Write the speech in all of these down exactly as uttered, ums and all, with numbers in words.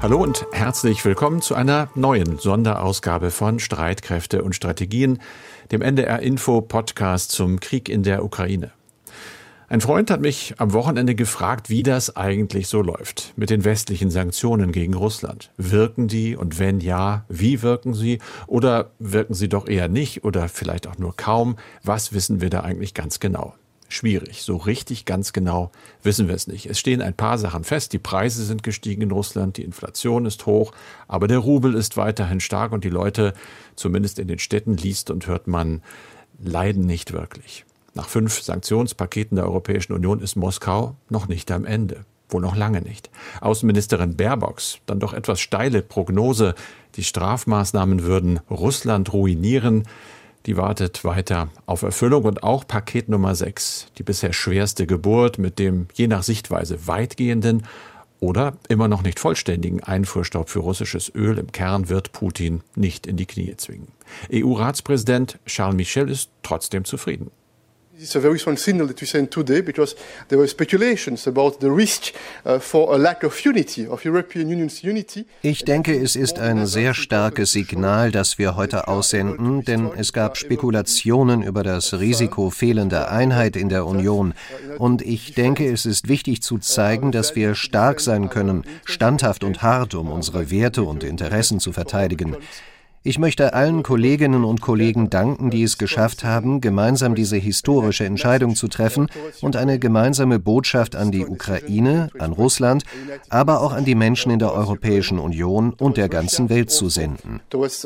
Hallo und herzlich willkommen zu einer neuen Sonderausgabe von Streitkräfte und Strategien, dem N D R-Info-Podcast zum Krieg in der Ukraine. Ein Freund hat mich am Wochenende gefragt, wie das eigentlich so läuft mit den westlichen Sanktionen gegen Russland. Wirken die und wenn ja, wie wirken sie? Oder wirken sie doch eher nicht oder vielleicht auch nur kaum? Was wissen wir da eigentlich ganz genau? Schwierig. So richtig ganz genau wissen wir es nicht. Es stehen ein paar Sachen fest. Die Preise sind gestiegen in Russland, die Inflation ist hoch, aber der Rubel ist weiterhin stark und die Leute, zumindest in den Städten, liest und hört man, leiden nicht wirklich. Nach fünf Sanktionspaketen der Europäischen Union ist Moskau noch nicht am Ende. Wohl noch lange nicht. Außenministerin Baerbocks dann doch etwas steile Prognose, die Strafmaßnahmen würden Russland ruinieren, die wartet weiter auf Erfüllung. Und auch Paket Nummer sechs, die bisher schwerste Geburt mit dem je nach Sichtweise weitgehenden oder immer noch nicht vollständigen Einfuhrstopp für russisches Öl im Kern wird Putin nicht in die Knie zwingen. E U-Ratspräsident Charles Michel ist trotzdem zufrieden. It's a very strong signal that we send today because there were speculations about the risk uh, for a lack of unity, of European Union's unity. Ich denke, es ist ein sehr starkes Signal, das wir heute aussenden, denn es gab Spekulationen über das Risiko fehlender Einheit in der Union. Und ich denke, es ist wichtig zu zeigen, dass wir stark sein können, standhaft und hart, um unsere Werte und Interessen zu verteidigen. Ich möchte allen Kolleginnen und Kollegen danken, die es geschafft haben, gemeinsam diese historische Entscheidung zu treffen und eine gemeinsame Botschaft an die Ukraine, an Russland, aber auch an die Menschen in der Europäischen Union und der ganzen Welt zu senden.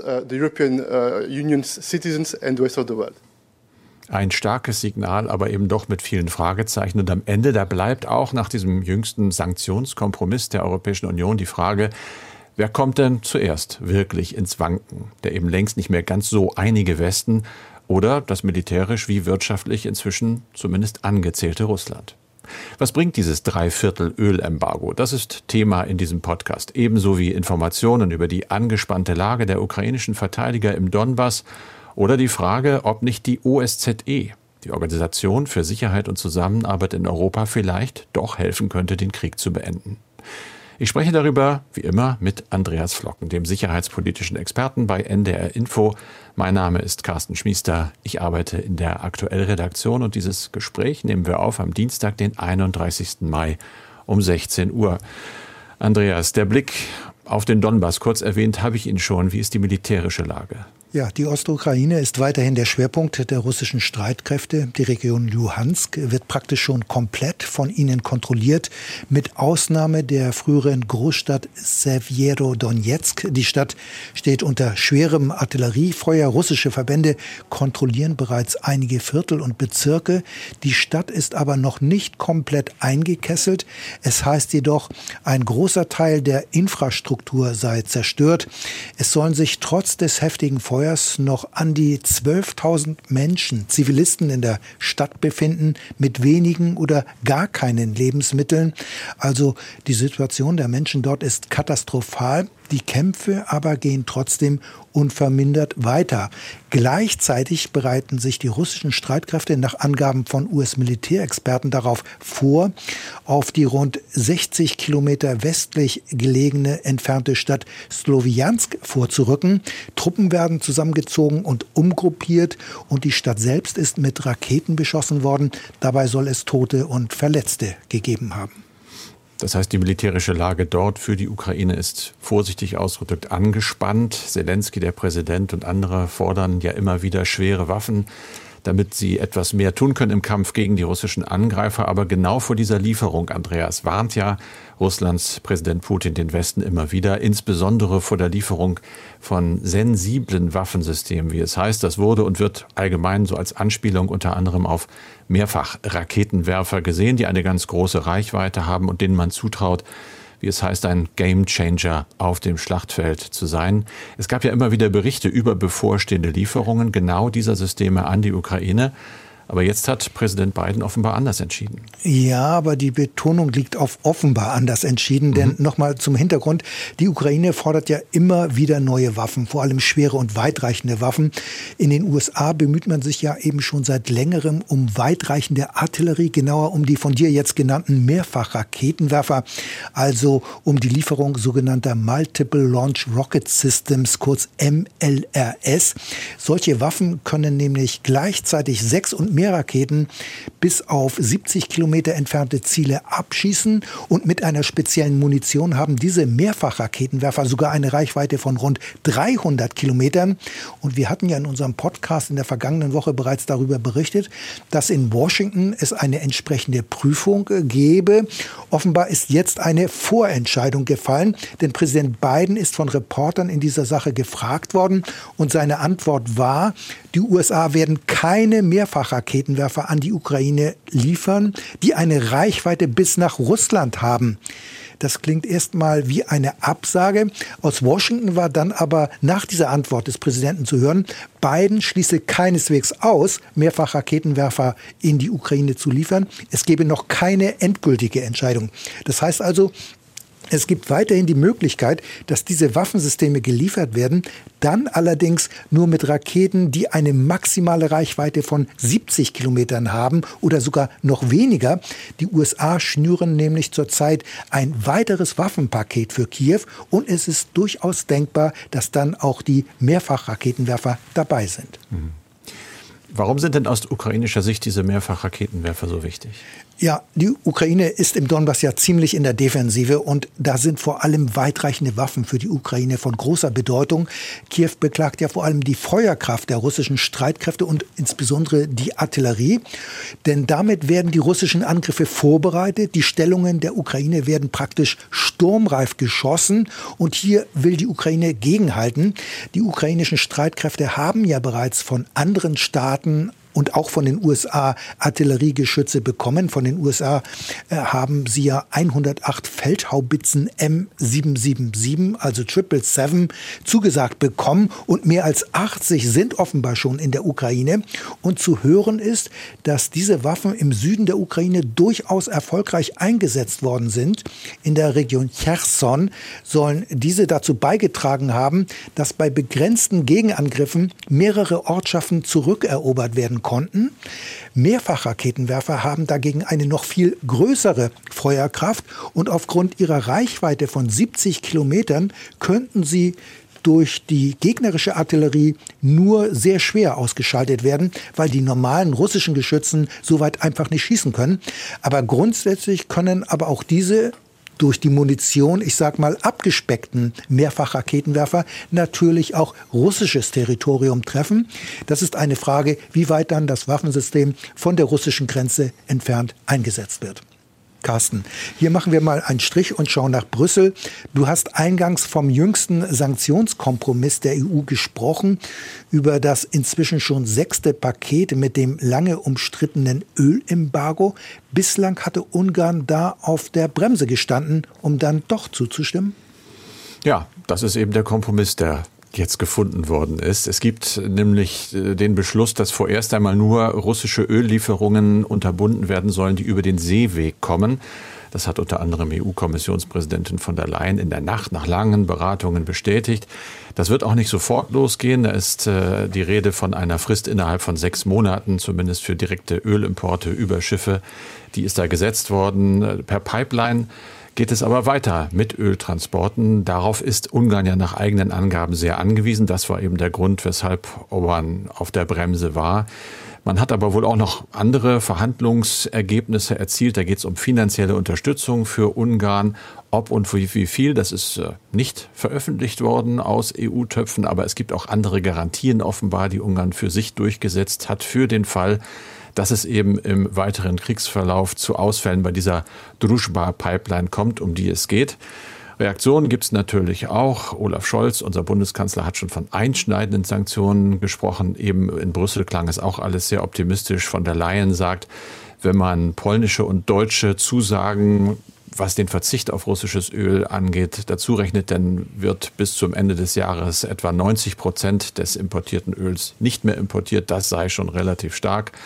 Ein starkes Signal, aber eben doch mit vielen Fragezeichen. Und am Ende, da bleibt auch nach diesem jüngsten Sanktionskompromiss der Europäischen Union die Frage, wer kommt denn zuerst wirklich ins Wanken? Der eben längst nicht mehr ganz so einige Westen oder das militärisch wie wirtschaftlich inzwischen zumindest angezählte Russland? Was bringt dieses Dreiviertel-Ölembargo? Das ist Thema in diesem Podcast. Ebenso wie Informationen über die angespannte Lage der ukrainischen Verteidiger im Donbass oder die Frage, ob nicht die O S Z E, die Organisation für Sicherheit und Zusammenarbeit in Europa, vielleicht doch helfen könnte, den Krieg zu beenden. Ich spreche darüber, wie immer, mit Andreas Flocken, dem sicherheitspolitischen Experten bei N D R Info. Mein Name ist Carsten Schmiester. Ich arbeite in der Aktuell-Redaktion und dieses Gespräch nehmen wir auf am Dienstag, den einunddreißigsten Mai um sechzehn Uhr. Andreas, der Blick auf den Donbass, kurz erwähnt habe ich ihn schon. Wie ist die militärische Lage? Ja, die Ostukraine ist weiterhin der Schwerpunkt der russischen Streitkräfte. Die Region Luhansk wird praktisch schon komplett von ihnen kontrolliert, mit Ausnahme der früheren Großstadt Sewjerodonezk. Die Stadt steht unter schwerem Artilleriefeuer. Russische Verbände kontrollieren bereits einige Viertel und Bezirke. Die Stadt ist aber noch nicht komplett eingekesselt. Es heißt jedoch, ein großer Teil der Infrastruktur sei zerstört. Es sollen sich trotz des heftigen Feuers noch an die zwölftausend Menschen, Zivilisten in der Stadt befinden, mit wenigen oder gar keinen Lebensmitteln. Also die Situation der Menschen dort ist katastrophal. Die Kämpfe aber gehen trotzdem unvermindert weiter. Gleichzeitig bereiten sich die russischen Streitkräfte nach Angaben von U S-Militärexperten darauf vor, auf die rund sechzig Kilometer westlich gelegene entfernte Stadt Slowiansk vorzurücken. Truppen werden zusammengezogen und umgruppiert und die Stadt selbst ist mit Raketen beschossen worden. Dabei soll es Tote und Verletzte gegeben haben. Das heißt, die militärische Lage dort für die Ukraine ist vorsichtig ausgedrückt angespannt. Zelensky, der Präsident, und andere fordern ja immer wieder schwere Waffen, damit sie etwas mehr tun können im Kampf gegen die russischen Angreifer. Aber genau vor dieser Lieferung, Andreas, warnt ja Russlands Präsident Putin den Westen immer wieder, insbesondere vor der Lieferung von sensiblen Waffensystemen, wie es heißt. Das wurde und wird allgemein so als Anspielung unter anderem auf Mehrfach-Raketenwerfer gesehen, die eine ganz große Reichweite haben und denen man zutraut, wie es heißt, ein Gamechanger auf dem Schlachtfeld zu sein. Es gab ja immer wieder Berichte über bevorstehende Lieferungen genau dieser Systeme an die Ukraine. Aber jetzt hat Präsident Biden offenbar anders entschieden. Ja, aber die Betonung liegt auf offenbar anders entschieden. Denn mhm. nochmal zum Hintergrund, die Ukraine fordert ja immer wieder neue Waffen, vor allem schwere und weitreichende Waffen. In den U S A bemüht man sich ja eben schon seit längerem um weitreichende Artillerie, genauer um die von dir jetzt genannten Mehrfachraketenwerfer, also um die Lieferung sogenannter Multiple Launch Rocket Systems, kurz M L R S. Solche Waffen können nämlich gleichzeitig sechs und mehr Raketen bis auf siebzig Kilometer entfernte Ziele abschießen. Und mit einer speziellen Munition haben diese Mehrfachraketenwerfer sogar eine Reichweite von rund dreihundert Kilometern. Und wir hatten ja in unserem Podcast in der vergangenen Woche bereits darüber berichtet, dass in Washington es eine entsprechende Prüfung gäbe. Offenbar ist jetzt eine Vorentscheidung gefallen, denn Präsident Biden ist von Reportern in dieser Sache gefragt worden und seine Antwort war, die U S A werden keine Mehrfachraketenwerfer an die Ukraine liefern, die eine Reichweite bis nach Russland haben. Das klingt erstmal wie eine Absage. Aus Washington war dann aber nach dieser Antwort des Präsidenten zu hören, Biden schließe keineswegs aus, Mehrfachraketenwerfer in die Ukraine zu liefern. Es gebe noch keine endgültige Entscheidung. Das heißt also, es gibt weiterhin die Möglichkeit, dass diese Waffensysteme geliefert werden, dann allerdings nur mit Raketen, die eine maximale Reichweite von siebzig Kilometern haben oder sogar noch weniger. Die U S A schnüren nämlich zurzeit ein weiteres Waffenpaket für Kiew und es ist durchaus denkbar, dass dann auch die Mehrfachraketenwerfer dabei sind. Mhm. Warum sind denn aus ukrainischer Sicht diese Mehrfachraketenwerfer so wichtig? Ja, die Ukraine ist im Donbass ja ziemlich in der Defensive und da sind vor allem weitreichende Waffen für die Ukraine von großer Bedeutung. Kiew beklagt ja vor allem die Feuerkraft der russischen Streitkräfte und insbesondere die Artillerie. Denn damit werden die russischen Angriffe vorbereitet. Die Stellungen der Ukraine werden praktisch sturmreif geschossen und hier will die Ukraine gegenhalten. Die ukrainischen Streitkräfte haben ja bereits von anderen Staaten und auch von den U S A Artilleriegeschütze bekommen. Von den U S A äh, haben sie ja hundertacht Feldhaubitzen M sieben sieben sieben, also Triple Seven, zugesagt bekommen. Und mehr als achtzig sind offenbar schon in der Ukraine. Und zu hören ist, dass diese Waffen im Süden der Ukraine durchaus erfolgreich eingesetzt worden sind. In der Region Cherson sollen diese dazu beigetragen haben, dass bei begrenzten Gegenangriffen mehrere Ortschaften zurückerobert werden konnten. Mehrfachraketenwerfer haben dagegen eine noch viel größere Feuerkraft und aufgrund ihrer Reichweite von siebzig Kilometern könnten sie durch die gegnerische Artillerie nur sehr schwer ausgeschaltet werden, weil die normalen russischen Geschützen so weit einfach nicht schießen können. Aber grundsätzlich können aber auch diese durch die Munition, ich sag mal, abgespeckten Mehrfachraketenwerfer natürlich auch russisches Territorium treffen. Das ist eine Frage, wie weit dann das Waffensystem von der russischen Grenze entfernt eingesetzt wird. Carsten, hier machen wir mal einen Strich und schauen nach Brüssel. Du hast eingangs vom jüngsten Sanktionskompromiss der E U gesprochen, über das inzwischen schon sechste Paket mit dem lange umstrittenen Ölembargo. Bislang hatte Ungarn da auf der Bremse gestanden, um dann doch zuzustimmen? Ja, das ist eben der Kompromiss, der jetzt gefunden worden ist. Es gibt nämlich den Beschluss, dass vorerst einmal nur russische Öllieferungen unterbunden werden sollen, die über den Seeweg kommen. Das hat unter anderem E U-Kommissionspräsidentin von der Leyen in der Nacht nach langen Beratungen bestätigt. Das wird auch nicht sofort losgehen. Da ist äh, die Rede von einer Frist innerhalb von sechs Monaten, zumindest für direkte Ölimporte über Schiffe. Die ist da gesetzt worden per Pipeline. Geht es aber weiter mit Öltransporten. Darauf ist Ungarn ja nach eigenen Angaben sehr angewiesen. Das war eben der Grund, weshalb Orbán auf der Bremse war. Man hat aber wohl auch noch andere Verhandlungsergebnisse erzielt. Da geht es um finanzielle Unterstützung für Ungarn. Ob und wie viel, das ist nicht veröffentlicht worden aus E U-Töpfen. Aber es gibt auch andere Garantien offenbar, die Ungarn für sich durchgesetzt hat, für den Fall, dass es eben im weiteren Kriegsverlauf zu Ausfällen bei dieser Druzhba-Pipeline kommt, um die es geht. Reaktionen gibt es natürlich auch. Olaf Scholz, unser Bundeskanzler, hat schon von einschneidenden Sanktionen gesprochen. Eben in Brüssel klang es auch alles sehr optimistisch. Von der Leyen sagt, wenn man polnische und deutsche Zusagen, was den Verzicht auf russisches Öl angeht, dazu rechnet, dann wird bis zum Ende des Jahres etwa neunzig Prozent des importierten Öls nicht mehr importiert. Das sei schon relativ stark.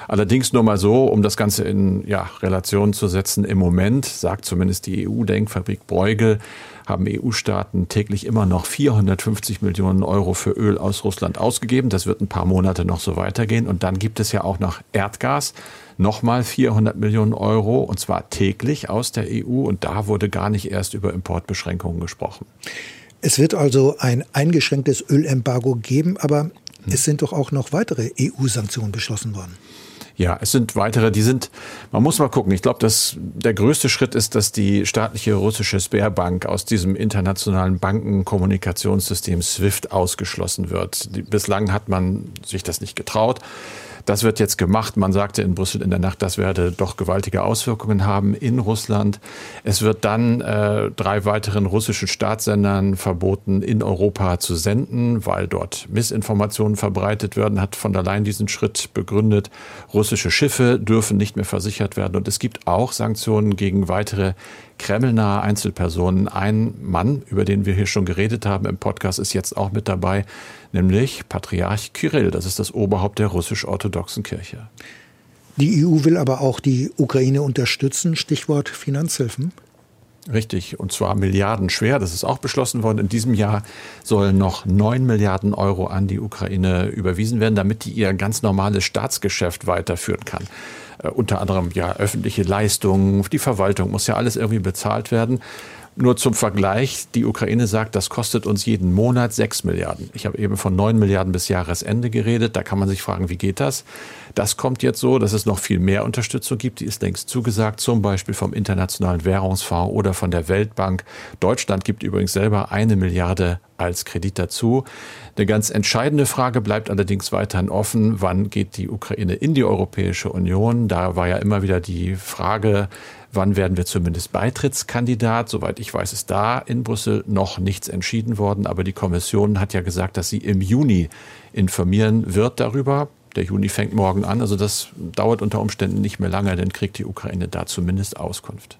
Allerdings nur mal so, um das Ganze in ja, Relation zu setzen. Im Moment, sagt zumindest die E U-Denkfabrik Bruegel, haben E U-Staaten täglich immer noch vierhundertfünfzig Millionen Euro für Öl aus Russland ausgegeben. Das wird ein paar Monate noch so weitergehen. Und dann gibt es ja auch noch Erdgas, nochmal vierhundert Millionen Euro, und zwar täglich aus der E U. Und da wurde gar nicht erst über Importbeschränkungen gesprochen. Es wird also ein eingeschränktes Ölembargo geben, aber hm. es sind doch auch noch weitere E U-Sanktionen beschlossen worden. Ja, es sind weitere, die sind, man muss mal gucken. Ich glaube, dass der größte Schritt ist, dass die staatliche russische Sberbank aus diesem internationalen Bankenkommunikationssystem SWIFT ausgeschlossen wird. Die, bislang hat man sich das nicht getraut. Das wird jetzt gemacht. Man sagte in Brüssel in der Nacht, das werde doch gewaltige Auswirkungen haben in Russland. Es wird dann äh, drei weiteren russischen Staatssendern verboten, in Europa zu senden, weil dort Missinformationen verbreitet werden, hat von der Leyen diesen Schritt begründet. Russische Schiffe dürfen nicht mehr versichert werden. Und es gibt auch Sanktionen gegen weitere kremlnahe Einzelpersonen. Ein Mann, über den wir hier schon geredet haben im Podcast, ist jetzt auch mit dabei, nämlich Patriarch Kyrill. Das ist das Oberhaupt der russisch-orthodoxen Kirche. Die E U will aber auch die Ukraine unterstützen, Stichwort Finanzhilfen. Richtig, und zwar milliardenschwer. Das ist auch beschlossen worden. In diesem Jahr sollen noch neun Milliarden Euro an die Ukraine überwiesen werden, damit die ihr ganz normales Staatsgeschäft weiterführen kann. Äh, unter anderem ja öffentliche Leistungen, die Verwaltung muss ja alles irgendwie bezahlt werden. Nur zum Vergleich, die Ukraine sagt, das kostet uns jeden Monat sechs Milliarden. Ich habe eben von neun Milliarden bis Jahresende geredet. Da kann man sich fragen, wie geht das? Das kommt jetzt so, dass es noch viel mehr Unterstützung gibt. Die ist längst zugesagt, zum Beispiel vom Internationalen Währungsfonds oder von der Weltbank. Deutschland gibt übrigens selber eine Milliarde als Kredit dazu. Eine ganz entscheidende Frage bleibt allerdings weiterhin offen. Wann geht die Ukraine in die Europäische Union? Da war ja immer wieder die Frage, wann werden wir zumindest Beitrittskandidat? Soweit ich weiß, ist da in Brüssel noch nichts entschieden worden. Aber die Kommission hat ja gesagt, dass sie im Juni informieren wird darüber. Der Juni fängt morgen an. Also das dauert unter Umständen nicht mehr lange, dann kriegt die Ukraine da zumindest Auskunft.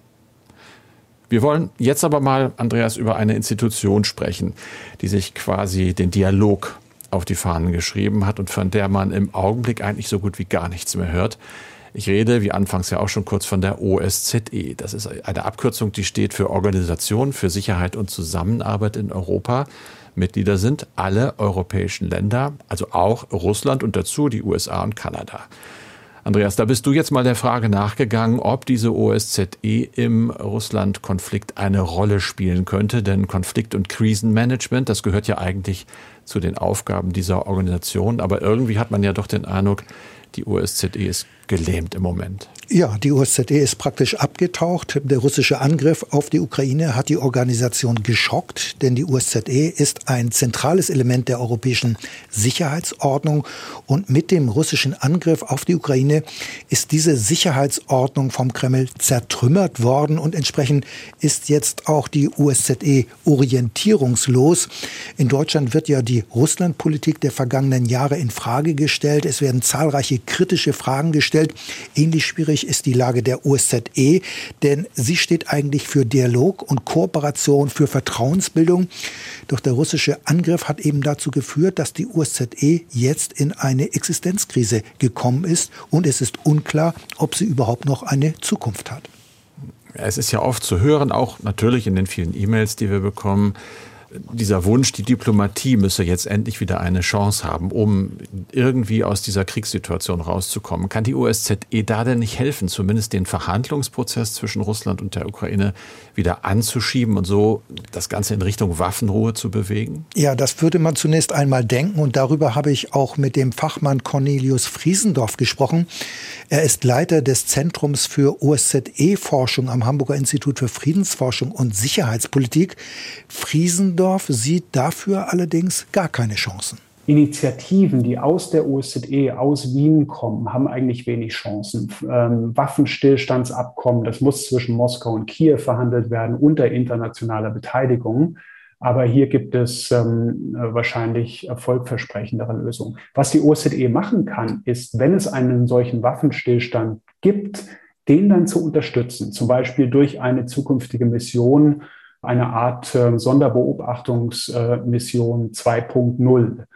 Wir wollen jetzt aber mal, Andreas, über eine Institution sprechen, die sich quasi den Dialog auf die Fahnen geschrieben hat und von der man im Augenblick eigentlich so gut wie gar nichts mehr hört. Ich rede, wie anfangs ja auch schon kurz, von der O S Z E. Das ist eine Abkürzung, die steht für Organisation für Sicherheit und Zusammenarbeit in Europa. Mitglieder sind alle europäischen Länder, also auch Russland und dazu die U S A und Kanada. Andreas, da bist du jetzt mal der Frage nachgegangen, ob diese O S Z E im Russland-Konflikt eine Rolle spielen könnte. Denn Konflikt- und Krisenmanagement, das gehört ja eigentlich zu den Aufgaben dieser Organisation. Aber irgendwie hat man ja doch den Eindruck, die O S Z E ist gelähmt im Moment. Ja, die O S Z E ist praktisch abgetaucht. Der russische Angriff auf die Ukraine hat die Organisation geschockt, denn die O S Z E ist ein zentrales Element der europäischen Sicherheitsordnung. Und mit dem russischen Angriff auf die Ukraine ist diese Sicherheitsordnung vom Kreml zertrümmert worden und entsprechend ist jetzt auch die O S Z E orientierungslos. In Deutschland wird ja die Russlandpolitik der vergangenen Jahre in Frage gestellt. Es werden zahlreiche kritische Fragen gestellt. Ähnlich schwierig ist die Lage der O S Z E, denn sie steht eigentlich für Dialog und Kooperation, für Vertrauensbildung. Doch der russische Angriff hat eben dazu geführt, dass die O S Z E jetzt in eine Existenzkrise gekommen ist und es ist unklar, ob sie überhaupt noch eine Zukunft hat. Es ist ja oft zu hören, auch natürlich in den vielen E-Mails, die wir bekommen, dieser Wunsch, die Diplomatie müsse jetzt endlich wieder eine Chance haben, um irgendwie aus dieser Kriegssituation rauszukommen. Kann die O S Z E da denn nicht helfen, zumindest den Verhandlungsprozess zwischen Russland und der Ukraine wieder anzuschieben und so das Ganze in Richtung Waffenruhe zu bewegen? Ja, das würde man zunächst einmal denken und darüber habe ich auch mit dem Fachmann Cornelius Friesendorf gesprochen. Er ist Leiter des Zentrums für O S Z E-Forschung am Hamburger Institut für Friedensforschung und Sicherheitspolitik. Friesendorf sieht dafür allerdings gar keine Chancen. Initiativen, die aus der O S Z E, aus Wien kommen, haben eigentlich wenig Chancen. Ähm, Waffenstillstandsabkommen, das muss zwischen Moskau und Kiew verhandelt werden unter internationaler Beteiligung. Aber hier gibt es ähm, wahrscheinlich erfolgversprechendere Lösungen. Was die O S Z E machen kann, ist, wenn es einen solchen Waffenstillstand gibt, den dann zu unterstützen, zum Beispiel durch eine zukünftige Mission, eine Art äh, Sonderbeobachtungsmission äh, zwei Punkt null.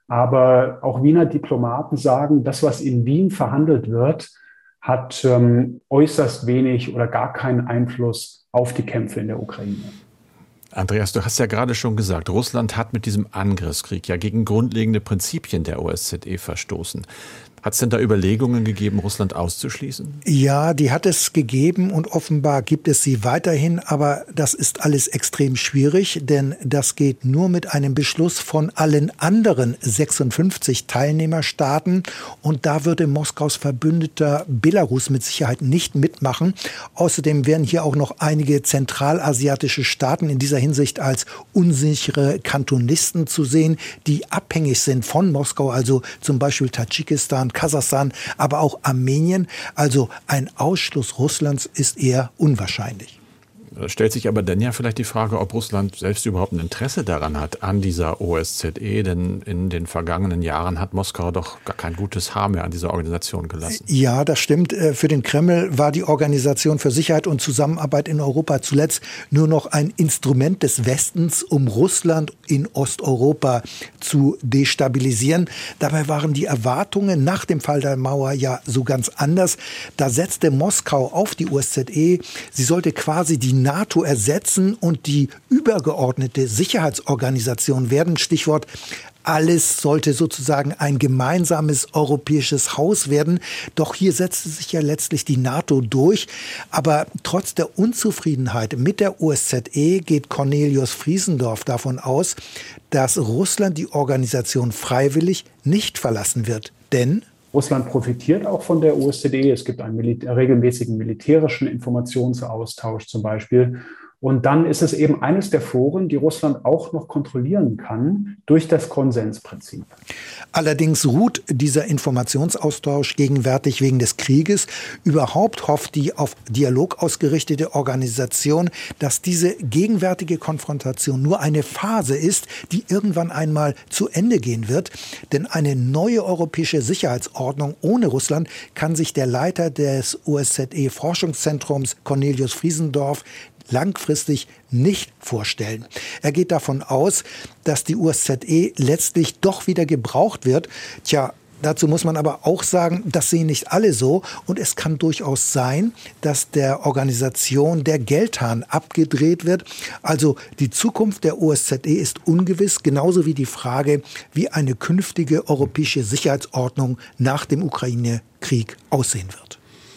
Aber auch Wiener Diplomaten sagen, das, was in Wien verhandelt wird, hat ähm, äußerst wenig oder gar keinen Einfluss auf die Kämpfe in der Ukraine. Andreas, du hast ja gerade schon gesagt, Russland hat mit diesem Angriffskrieg ja gegen grundlegende Prinzipien der O S Z E verstoßen. Hat es denn da Überlegungen gegeben, Russland auszuschließen? Ja, die hat es gegeben und offenbar gibt es sie weiterhin. Aber das ist alles extrem schwierig, denn das geht nur mit einem Beschluss von allen anderen sechsundfünfzig Teilnehmerstaaten. Und da würde Moskaus Verbündeter Belarus mit Sicherheit nicht mitmachen. Außerdem wären hier auch noch einige zentralasiatische Staaten in dieser Hinsicht als unsichere Kantonisten zu sehen, die abhängig sind von Moskau, also zum Beispiel Tadschikistan, Kasachstan, aber auch Armenien. Also ein Ausschluss Russlands ist eher unwahrscheinlich. Da stellt sich aber dann ja vielleicht die Frage, ob Russland selbst überhaupt ein Interesse daran hat, an dieser O S Z E, denn in den vergangenen Jahren hat Moskau doch gar kein gutes Haar mehr an dieser Organisation gelassen. Ja, das stimmt. Für den Kreml war die Organisation für Sicherheit und Zusammenarbeit in Europa zuletzt nur noch ein Instrument des Westens, um Russland in Osteuropa zu destabilisieren. Dabei waren die Erwartungen nach dem Fall der Mauer ja so ganz anders. Da setzte Moskau auf die O S Z E. Sie sollte quasi die NATO ersetzen und die übergeordnete Sicherheitsorganisation werden. Stichwort, alles sollte sozusagen ein gemeinsames europäisches Haus werden. Doch hier setzte sich ja letztlich die NATO durch. Aber trotz der Unzufriedenheit mit der O S Z E geht Cornelius Friesendorf davon aus, dass Russland die Organisation freiwillig nicht verlassen wird. Denn Russland profitiert auch von der O S Z E. Es gibt einen Militä- regelmäßigen militärischen Informationsaustausch zum Beispiel. Und dann ist es eben eines der Foren, die Russland auch noch kontrollieren kann durch das Konsensprinzip. Allerdings ruht dieser Informationsaustausch gegenwärtig wegen des Krieges. Überhaupt hofft die auf Dialog ausgerichtete Organisation, dass diese gegenwärtige Konfrontation nur eine Phase ist, die irgendwann einmal zu Ende gehen wird. Denn eine neue europäische Sicherheitsordnung ohne Russland kann sich der Leiter des O S Z E-Forschungszentrums Cornelius Friesendorf langfristig nicht vorstellen. Er geht davon aus, dass die O S Z E letztlich doch wieder gebraucht wird. Tja, dazu muss man aber auch sagen, das sehen nicht alle so. Und es kann durchaus sein, dass der Organisation der Geldhahn abgedreht wird. Also die Zukunft der O S Z E ist ungewiss, genauso wie die Frage, wie eine künftige europäische Sicherheitsordnung nach dem Ukraine-Krieg aussehen wird.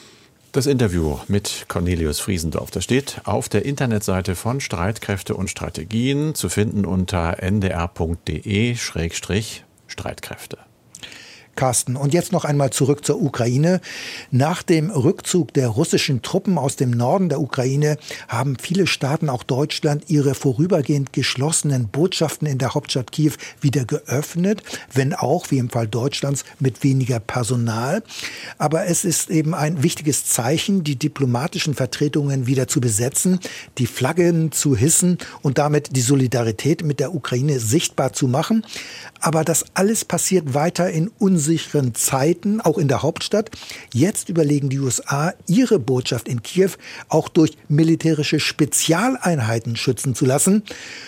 Das Interview mit Cornelius Friesendorf, das steht auf der Internetseite von Streitkräfte und Strategien, zu finden unter n d r punkt d e Schrägstrich Streitkräfte. Carsten, und jetzt noch einmal zurück zur Ukraine. Nach dem Rückzug der russischen Truppen aus dem Norden der Ukraine haben viele Staaten, auch Deutschland, ihre vorübergehend geschlossenen Botschaften in der Hauptstadt Kiew wieder geöffnet, wenn auch, wie im Fall Deutschlands, mit weniger Personal. Aber es ist eben ein wichtiges Zeichen, die diplomatischen Vertretungen wieder zu besetzen, die Flaggen zu hissen und damit die Solidarität mit der Ukraine sichtbar zu machen. Aber das alles passiert weiter in unsicheren Zeiten, auch in der Hauptstadt. Jetzt überlegen die U S A, ihre Botschaft in Kiew auch durch militärische Spezialeinheiten schützen zu lassen.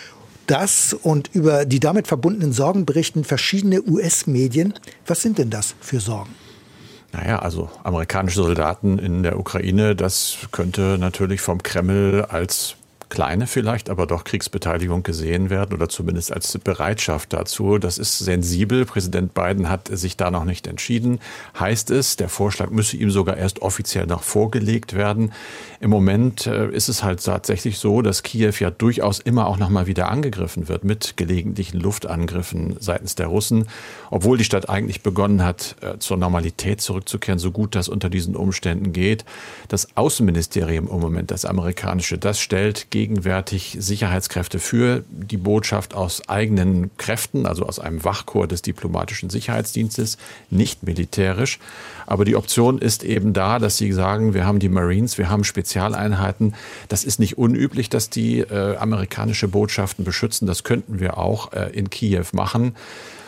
Das und über die damit verbundenen Sorgen berichten verschiedene U S-Medien. Was sind denn das für Sorgen? Naja, also amerikanische Soldaten in der Ukraine, das könnte natürlich vom Kreml als kleine vielleicht, aber doch Kriegsbeteiligung gesehen werden oder zumindest als Bereitschaft dazu. Das ist sensibel. Präsident Biden hat sich da noch nicht entschieden. Heißt es, der Vorschlag müsse ihm sogar erst offiziell noch vorgelegt werden. Im Moment ist es halt tatsächlich so, dass Kiew ja durchaus immer auch noch mal wieder angegriffen wird mit gelegentlichen Luftangriffen seitens der Russen, obwohl die Stadt eigentlich begonnen hat, zur Normalität zurückzukehren, so gut das unter diesen Umständen geht. Das Außenministerium im Moment, das amerikanische, das stellt gegenwärtig Sicherheitskräfte für die Botschaft aus eigenen Kräften, also aus einem Wachkorps des diplomatischen Sicherheitsdienstes, nicht militärisch. Aber die Option ist eben da, dass sie sagen, wir haben die Marines, wir haben Spezialeinheiten. Das ist nicht unüblich, dass die äh, amerikanische Botschaften beschützen. Das könnten wir auch äh, in Kiew machen.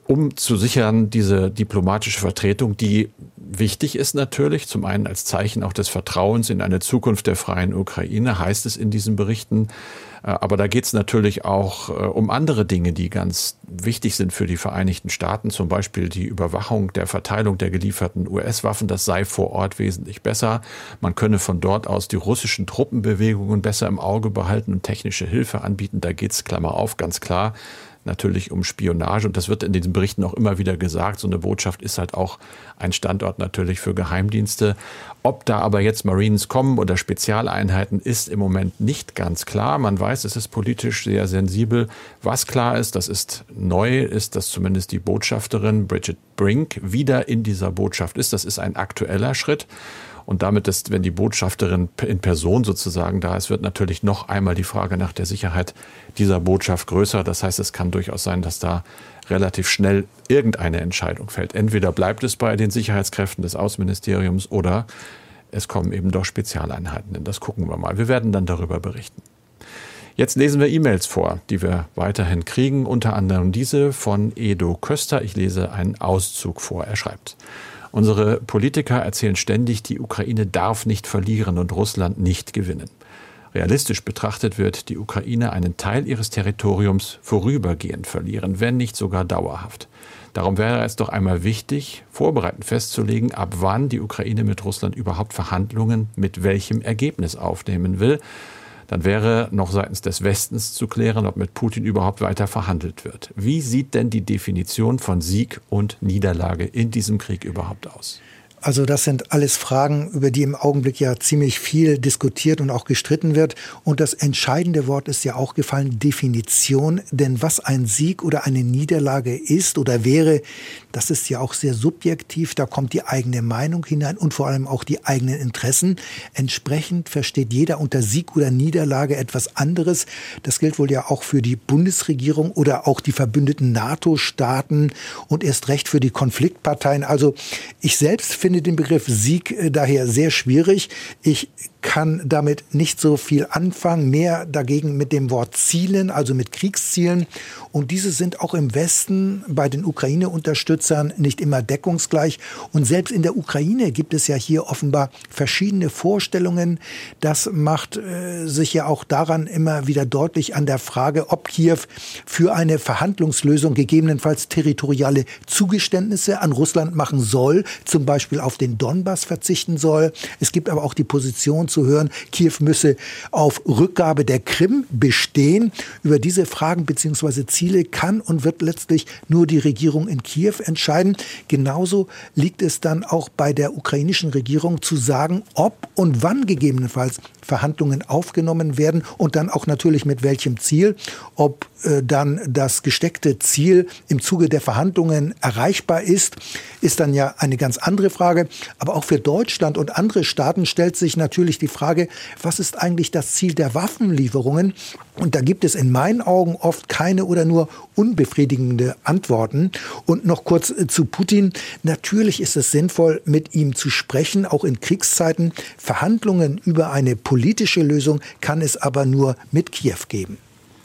um zu sichern, diese diplomatische Vertretung, die wichtig ist natürlich, zum einen als Zeichen auch des Vertrauens in eine Zukunft der freien Ukraine, heißt es in diesen Berichten. Aber da geht es natürlich auch um andere Dinge, die ganz wichtig sind für die Vereinigten Staaten, zum Beispiel die Überwachung der Verteilung der gelieferten U S-Waffen. Das sei vor Ort wesentlich besser. Man könne von dort aus die russischen Truppenbewegungen besser im Auge behalten und technische Hilfe anbieten. Da geht es, Klammer auf, ganz klar, natürlich um Spionage. Und das wird in diesen Berichten auch immer wieder gesagt. So eine Botschaft ist halt auch ein Standort natürlich für Geheimdienste. Ob da aber jetzt Marines kommen oder Spezialeinheiten, ist im Moment nicht ganz klar. Man weiß, es ist politisch sehr sensibel. Was klar ist, das ist neu, ist, dass zumindest die Botschafterin Bridget Brink wieder in dieser Botschaft ist. Das ist ein aktueller Schritt. Und damit ist, wenn die Botschafterin in Person sozusagen da ist, wird natürlich noch einmal die Frage nach der Sicherheit dieser Botschaft größer. Das heißt, es kann durchaus sein, dass da relativ schnell irgendeine Entscheidung fällt. Entweder bleibt es bei den Sicherheitskräften des Außenministeriums oder es kommen eben doch Spezialeinheiten hin. Das gucken wir mal. Wir werden dann darüber berichten. Jetzt lesen wir E-Mails vor, die wir weiterhin kriegen, unter anderem diese von Edo Köster. Ich lese einen Auszug vor. Er schreibt: Unsere Politiker erzählen ständig, die Ukraine darf nicht verlieren und Russland nicht gewinnen. Realistisch betrachtet wird die Ukraine einen Teil ihres Territoriums vorübergehend verlieren, wenn nicht sogar dauerhaft. Darum wäre es doch einmal wichtig, vorbereitend festzulegen, ab wann die Ukraine mit Russland überhaupt Verhandlungen mit welchem Ergebnis aufnehmen will. Dann wäre noch seitens des Westens zu klären, ob mit Putin überhaupt weiter verhandelt wird. Wie sieht denn die Definition von Sieg und Niederlage in diesem Krieg überhaupt aus? Also das sind alles Fragen, über die im Augenblick ja ziemlich viel diskutiert und auch gestritten wird. Und das entscheidende Wort ist ja auch gefallen, Definition. Denn was ein Sieg oder eine Niederlage ist oder wäre, das ist ja auch sehr subjektiv. Da kommt die eigene Meinung hinein und vor allem auch die eigenen Interessen. Entsprechend versteht jeder unter Sieg oder Niederlage etwas anderes. Das gilt wohl ja auch für die Bundesregierung oder auch die verbündeten NATO-Staaten und erst recht für die Konfliktparteien. Also ich selbst finde den Begriff Sieg daher sehr schwierig. Ich kann damit nicht so viel anfangen, mehr dagegen mit dem Wort Zielen, also mit Kriegszielen. Und diese sind auch im Westen bei den Ukraine-Unterstützern nicht immer deckungsgleich. Und selbst in der Ukraine gibt es ja hier offenbar verschiedene Vorstellungen. Das macht äh, sich ja auch daran immer wieder deutlich an der Frage, ob Kiew für eine Verhandlungslösung gegebenenfalls territoriale Zugeständnisse an Russland machen soll, zum Beispiel auf den Donbass verzichten soll. Es gibt aber auch die Position zu hören, Kiew müsse auf Rückgabe der Krim bestehen. Über diese Fragen bzw. Ziele kann und wird letztlich nur die Regierung in Kiew entscheiden. Genauso liegt es dann auch bei der ukrainischen Regierung zu sagen, ob und wann gegebenenfalls Verhandlungen aufgenommen werden und dann auch natürlich mit welchem Ziel. Ob äh, dann das gesteckte Ziel im Zuge der Verhandlungen erreichbar ist, ist dann ja eine ganz andere Frage. Aber auch für Deutschland und andere Staaten stellt sich natürlich die Frage, was ist eigentlich das Ziel der Waffenlieferungen? Und da gibt es in meinen Augen oft keine oder nur unbefriedigende Antworten. Und noch kurz zu Putin. Natürlich ist es sinnvoll, mit ihm zu sprechen, auch in Kriegszeiten. Verhandlungen über eine politische Lösung kann es aber nur mit Kiew geben.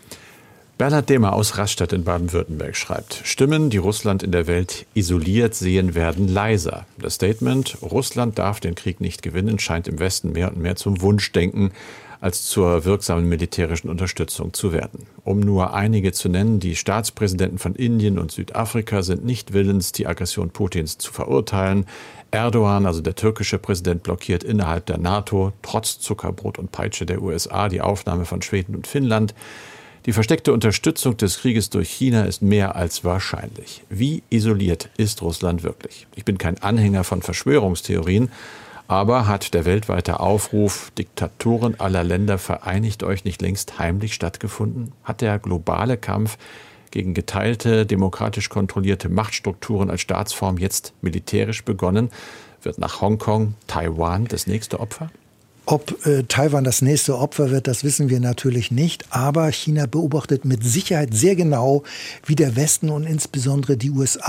Bernhard Dehmer aus Rastatt in Baden-Württemberg schreibt: Stimmen, die Russland in der Welt isoliert sehen, werden leiser. Das Statement, Russland darf den Krieg nicht gewinnen, scheint im Westen mehr und mehr zum Wunschdenken als zur wirksamen militärischen Unterstützung zu werden. Um nur einige zu nennen, die Staatspräsidenten von Indien und Südafrika sind nicht willens, die Aggression Putins zu verurteilen. Erdogan, also der türkische Präsident, blockiert innerhalb der NATO trotz Zuckerbrot und Peitsche der U S A die Aufnahme von Schweden und Finnland. Die versteckte Unterstützung des Krieges durch China ist mehr als wahrscheinlich. Wie isoliert ist Russland wirklich? Ich bin kein Anhänger von Verschwörungstheorien, aber hat der weltweite Aufruf, Diktatoren aller Länder vereinigt euch, nicht längst heimlich stattgefunden? Hat der globale Kampf gegen geteilte, demokratisch kontrollierte Machtstrukturen als Staatsform jetzt militärisch begonnen? Wird nach Hongkong, Taiwan das nächste Opfer? Ob äh, Taiwan das nächste Opfer wird, das wissen wir natürlich nicht. Aber China beobachtet mit Sicherheit sehr genau, wie der Westen und insbesondere die U S A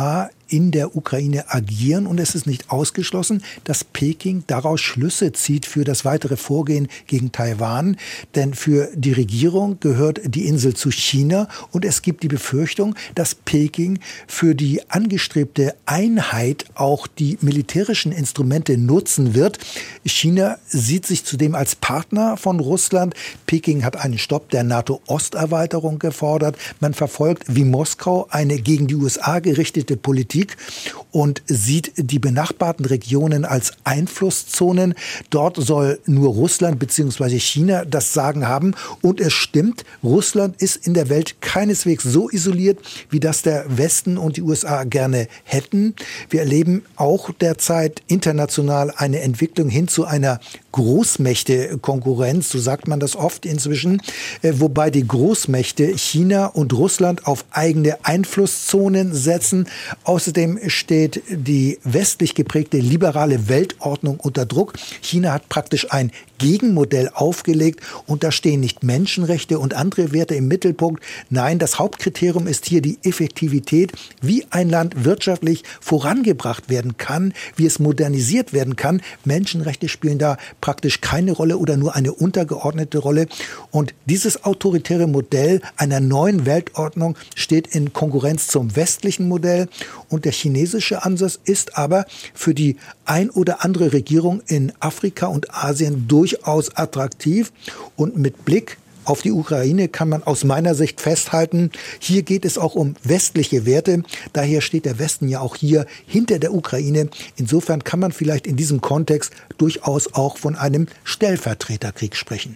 in der Ukraine agieren. Und es ist nicht ausgeschlossen, dass Peking daraus Schlüsse zieht für das weitere Vorgehen gegen Taiwan. Denn für die Regierung gehört die Insel zu China. Und es gibt die Befürchtung, dass Peking für die angestrebte Einheit auch die militärischen Instrumente nutzen wird. China sieht sich zudem als Partner von Russland. Peking hat einen Stopp der NATO-Osterweiterung gefordert. Man verfolgt wie Moskau eine gegen die U S A gerichtete Politik und sieht die benachbarten Regionen als Einflusszonen. Dort soll nur Russland bzw. China das Sagen haben. Und es stimmt, Russland ist in der Welt keineswegs so isoliert, wie das der Westen und die U S A gerne hätten. Wir erleben auch derzeit international eine Entwicklung hin zu einer Großmächte-Konkurrenz, so sagt man das oft inzwischen, wobei die Großmächte China und Russland auf eigene Einflusszonen setzen. Außerdem steht die westlich geprägte liberale Weltordnung unter Druck. China hat praktisch ein Gegenmodell aufgelegt und da stehen nicht Menschenrechte und andere Werte im Mittelpunkt. Nein, das Hauptkriterium ist hier die Effektivität, wie ein Land wirtschaftlich vorangebracht werden kann, wie es modernisiert werden kann. Menschenrechte spielen da praktisch keine Rolle oder nur eine untergeordnete Rolle. Und dieses autoritäre Modell einer neuen Weltordnung steht in Konkurrenz zum westlichen Modell. Und der chinesische Ansatz ist aber für die ein oder andere Regierung in Afrika und Asien durchaus attraktiv. Und mit Blick auf die Ukraine kann man aus meiner Sicht festhalten, hier geht es auch um westliche Werte. Daher steht der Westen ja auch hier hinter der Ukraine. Insofern kann man vielleicht in diesem Kontext durchaus auch von einem Stellvertreterkrieg sprechen.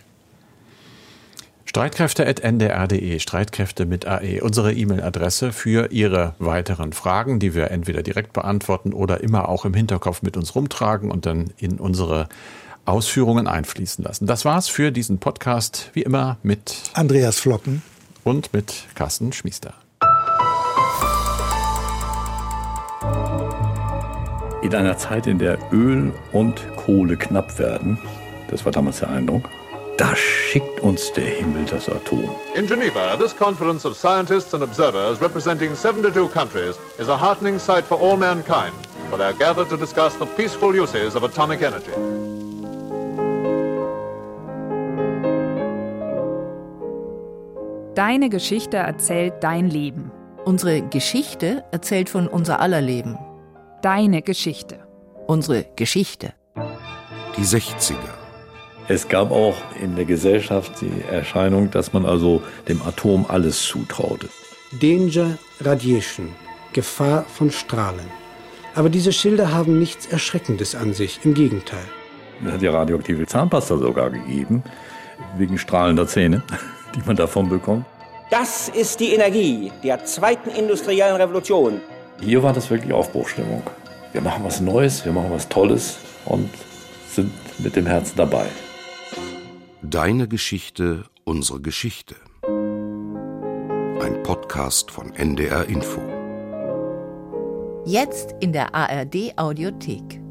Streitkräfte at n d r punkt d e, Streitkräfte mit A E, unsere E-Mail-Adresse für Ihre weiteren Fragen, die wir entweder direkt beantworten oder immer auch im Hinterkopf mit uns rumtragen und dann in unsere Ausführungen einfließen lassen. Das war's für diesen Podcast, wie immer mit Andreas Flocken und mit Carsten Schmiester. In einer Zeit, in der Öl und Kohle knapp werden, das war damals der Eindruck, da schickt uns der Himmel das Atom. In Geneva, this conference of scientists and observers representing seventy-two countries is a heartening sight for all mankind, for they are gathered to discuss the peaceful uses of atomic energy. Deine Geschichte erzählt dein Leben. Unsere Geschichte erzählt von unser aller Leben. Deine Geschichte. Unsere Geschichte. Die sechziger. Es gab auch in der Gesellschaft die Erscheinung, dass man also dem Atom alles zutraute. Danger Radiation, Gefahr von Strahlen. Aber diese Schilder haben nichts Erschreckendes an sich, im Gegenteil. Es hat ja radioaktive Zahnpasta sogar gegeben, wegen strahlender Zähne, die man davon bekommt. Das ist die Energie der zweiten industriellen Revolution. Hier war das wirklich Aufbruchstimmung. Wir machen was Neues, wir machen was Tolles und sind mit dem Herzen dabei. Deine Geschichte, unsere Geschichte. Ein Podcast von N D R Info. Jetzt in der A R D Audiothek.